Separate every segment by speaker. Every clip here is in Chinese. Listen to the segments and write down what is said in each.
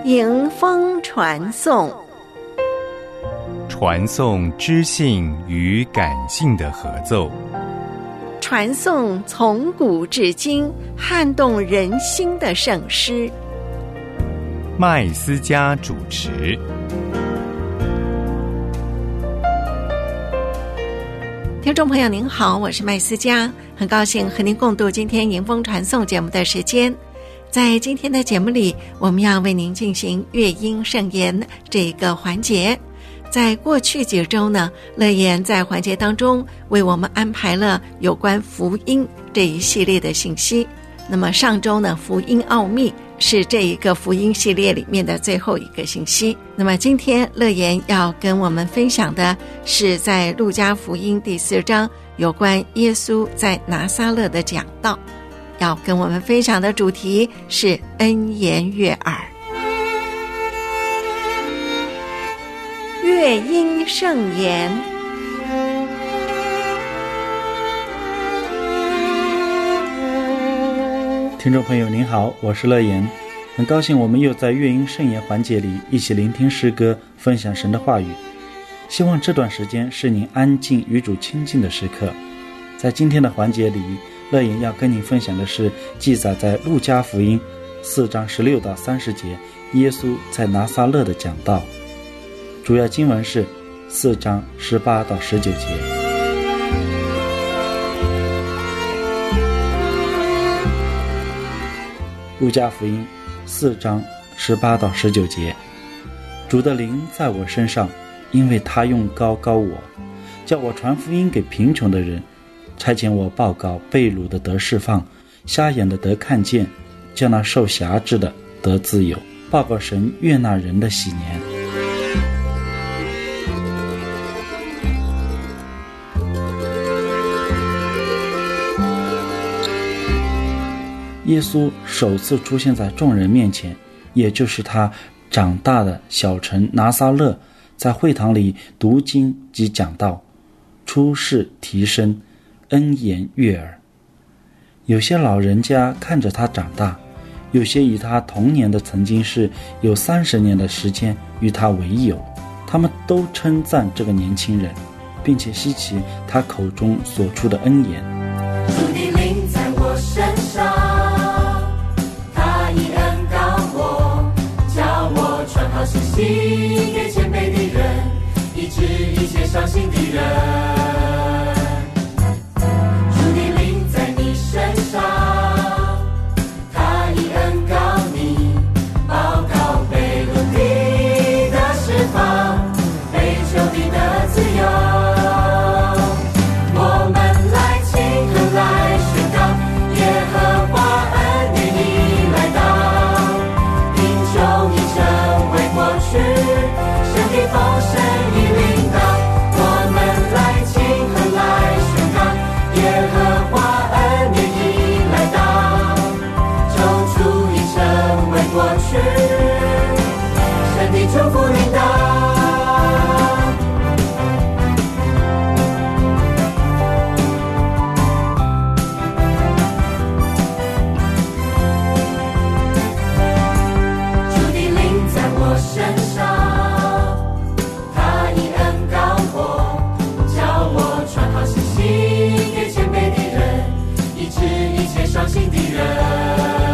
Speaker 1: 迎风传颂，
Speaker 2: 传颂知性与感性的合奏，
Speaker 1: 传颂从古至今撼动人心的圣诗。
Speaker 2: 麦斯嘉主持。
Speaker 1: 听众朋友您好，我是麦斯嘉，很高兴和您共度今天迎风传颂节目的时间。在今天的节目里，我们要为您进行乐音圣言这一个环节。在过去几周呢，乐言在环节当中为我们安排了有关福音这一系列的信息。那么上周呢，福音奥秘是这一个福音系列里面的最后一个信息。那么今天乐言要跟我们分享的是在路加福音第4章有关耶稣在拿撒勒的讲道，要跟我们分享的主题是恩言悦耳。乐音圣言。
Speaker 3: 听众朋友您好，我是乐言，很高兴我们又在乐音圣言环节里一起聆听诗歌，分享神的话语。希望这段时间是您安静与主亲近的时刻。在今天的环节里，乐言要跟您分享的是记载在路加福音4章16到30节耶稣在拿撒勒的讲道，主要经文是4章18到19节。路加福音4章18到19节，主的灵在我身上，因为他用膏膏我，叫我传福音给贫穷的人，差遣我报告被掳的得释放，瞎眼的得看见，叫那受辖制的得自由，报告神悦纳人的喜年。耶稣首次出现在众人面前，也就是他长大的小城拿撒勒，在会堂里读经及讲道，出世提升，恩言悦耳。有些老人家看着他长大，有些以他童年的曾经是有30年的时间与他为友，他们都称赞这个年轻人，并且稀奇他口中所出的恩言。
Speaker 4: 主的灵在我身上，他以恩膏我，叫我传好信息给谦卑的人，医治一切伤心的人。主的灵在你身上，他以恩膏你，报告被掳的得释放，被囚的得自由。祝福领导，主的灵在我身上，他以恩膏我，叫我传好信息给谦卑的人，医治一切伤心的人。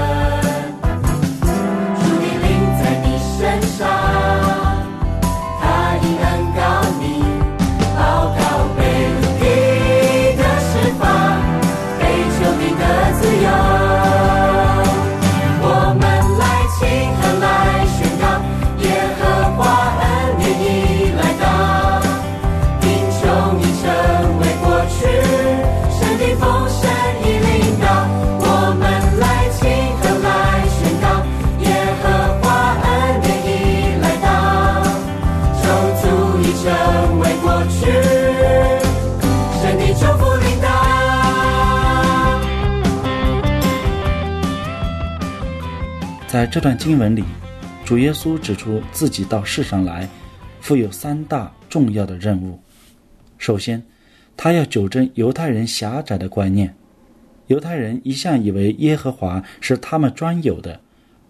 Speaker 3: 在这段经文里，主耶稣指出自己到世上来负有3大重要的任务。首先，他要纠正犹太人狭窄的观念。犹太人一向以为耶和华是他们专有的，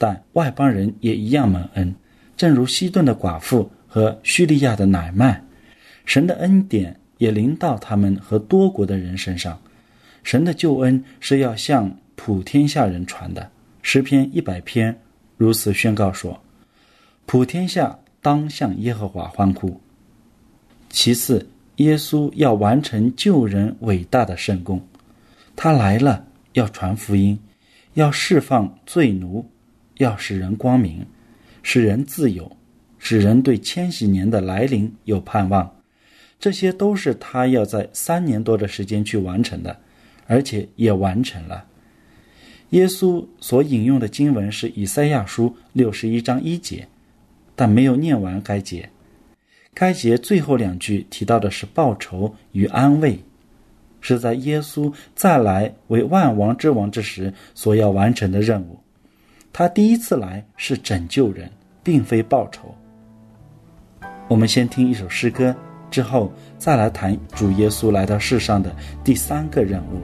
Speaker 3: 但外邦人也一样蒙恩，正如西顿的寡妇和叙利亚的乃縵，神的恩典也临到他们和多国的人身上。神的救恩是要向普天下人传的。诗篇100篇如此宣告说：普天下当向耶和华欢呼。其次，耶稣要完成救人伟大的圣工，他来了，要传福音，要释放罪奴，要使人光明，使人自由，使人对千禧年的来临有盼望。这些都是他要在3年多的时间去完成的，而且也完成了。耶稣所引用的经文是以赛亚书61章1节，但没有念完该节。该节最后2句提到的是报仇与安慰，是在耶稣再来为万王之王之时所要完成的任务。他第一次来是拯救人，并非报仇。我们先听一首诗歌，之后再来谈主耶稣来到世上的第3个任务。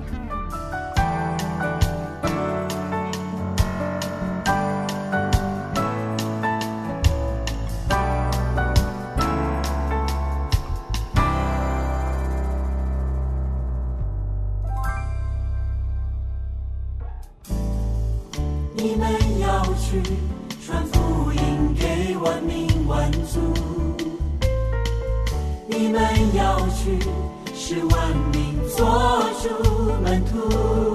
Speaker 4: 你们要去传福音给万民万族，你们要去使万民做主门徒，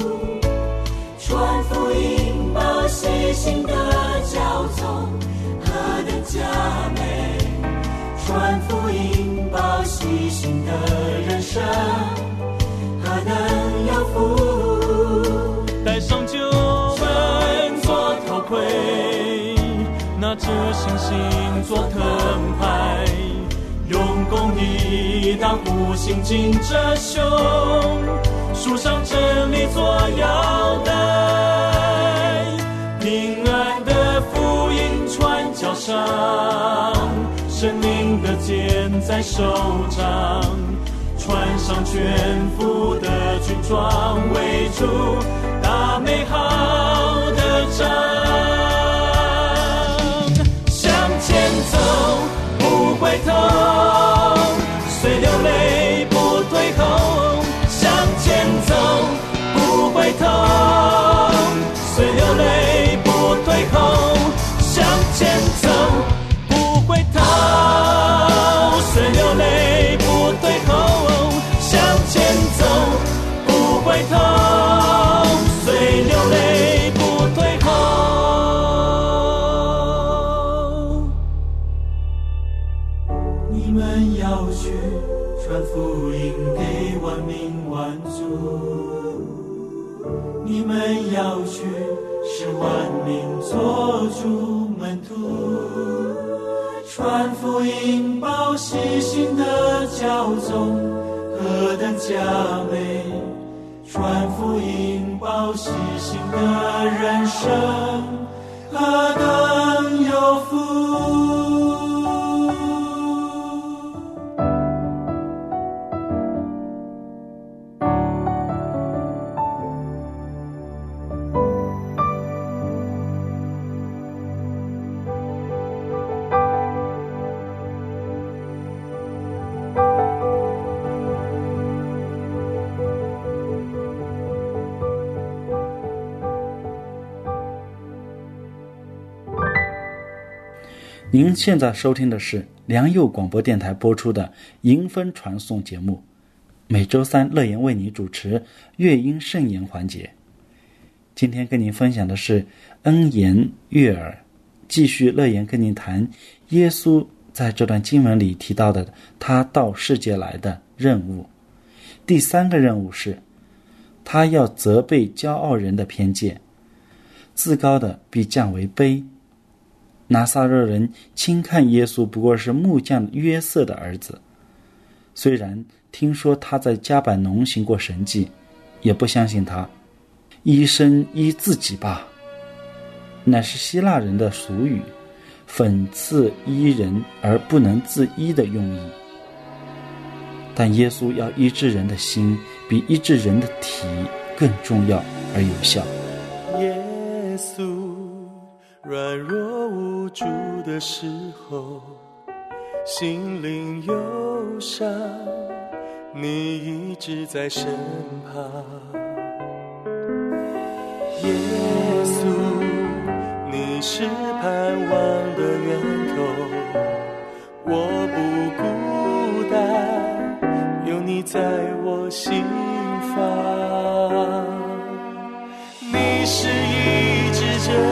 Speaker 4: 传福音报喜信的教宗何等佳美，传福音报喜信的人生何等有福，带上救拿着信心做藤牌，用公义当护心紧着胸，树上真理做腰带，平安的福音传脚上，神灵的剑在手掌，穿上全副的军装，围住打美好的仗，走不回头，虽流泪不退后，向前走不回头，虽流泪不退后，向前走不回头，虽流泪不退后，向前走不回头，虽流泪不退后。你们要去传福音给万民万族，你们要去使万民做主门徒，传福音报喜信的教宗何等佳美，传福音报喜信的人生何等有福。
Speaker 3: 您现在收听的是良友广播电台播出的迎风传颂节目，每周3乐言为你主持乐音圣言环节。今天跟您分享的是恩言悦耳，继续乐言跟您谈耶稣在这段经文里提到的他到世界来的任务。第3个任务是他要责备骄傲人的偏见，自高的必降为卑。拿撒勒人轻看耶稣不过是木匠约瑟的儿子，虽然听说他在加百农行过神迹，也不相信他。医生医自己吧，乃是希腊人的俗语，讽刺医人而不能自医的用意。但耶稣要医治人的心，比医治人的体更重要而有效。
Speaker 4: 耶稣
Speaker 5: 软弱无助的时候，心灵忧伤，你一直在身旁。耶稣，你是盼望的源头，我不孤单，有你在我心房。你是医治者，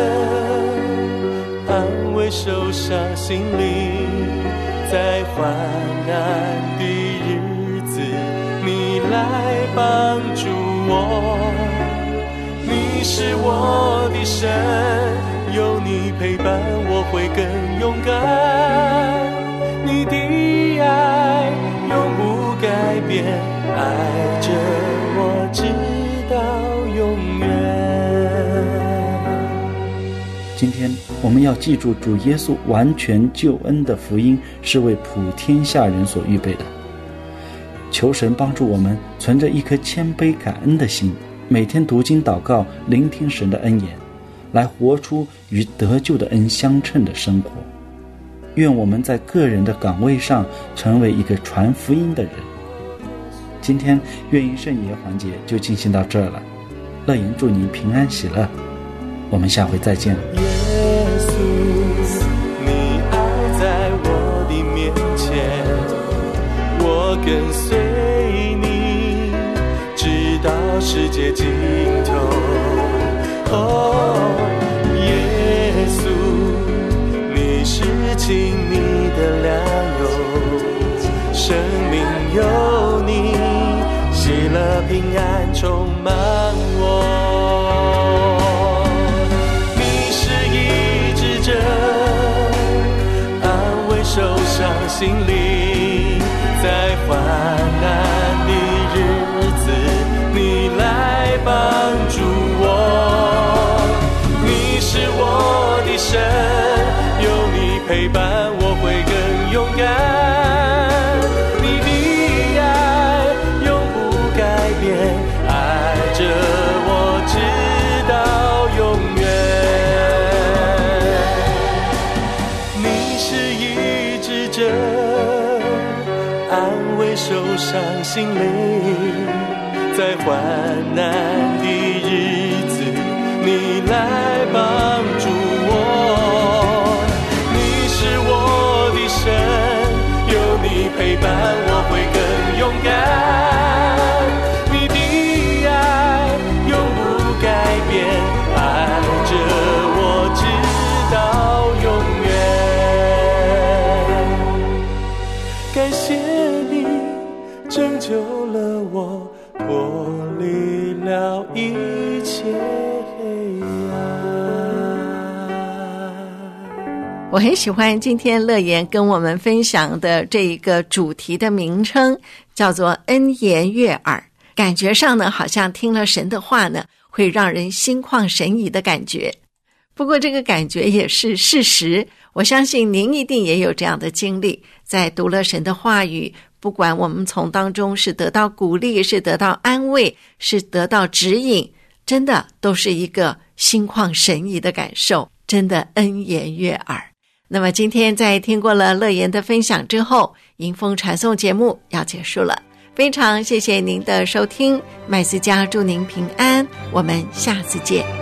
Speaker 5: 安慰受伤心灵，在患难的日子，你来帮助我。你是我的神，有你陪伴我会更勇敢。你的爱永不改变，爱着我直到永远。
Speaker 3: 今天我们要记住，主耶稣完全救恩的福音是为普天下人所预备的。求神帮助我们存着一颗谦卑感恩的心，每天读经祷告，聆听神的恩言，来活出与得救的恩相称的生活。愿我们在个人的岗位上成为一个传福音的人。今天愿因圣言环节就进行到这儿了，乐言祝您平安喜乐，我们下回再见。
Speaker 5: 耶稣，你爱在我的面前，我跟随你直到世界尽头。耶稣，你是亲密的良友，生命有你，喜乐平安充满我。受伤心灵，在患难的日子，你来帮助我。你是我的神，有你陪伴我会更勇敢。你的爱永不改变，爱着我直到永远。安慰受伤心灵，在患难的日子，你来帮助我。你是我的神，有你陪伴我会更勇敢。你的爱永不改变，爱着我直到永远。感谢你拯救了我，脱离了一切黑暗。
Speaker 1: 我很喜欢今天乐言跟我们分享的这一个主题的名称，叫做恩言悦耳。感觉上呢，好像听了神的话呢，会让人心旷神怡的感觉。不过这个感觉也是事实，我相信您一定也有这样的经历，在读了神的话语，不管我们从当中是得到鼓励，是得到安慰，是得到指引，真的都是一个心旷神怡的感受，真的恩言悦耳。那么今天在听过了乐言的分享之后，迎风传颂节目要结束了，非常谢谢您的收听，麦斯嘉祝您平安，我们下次见。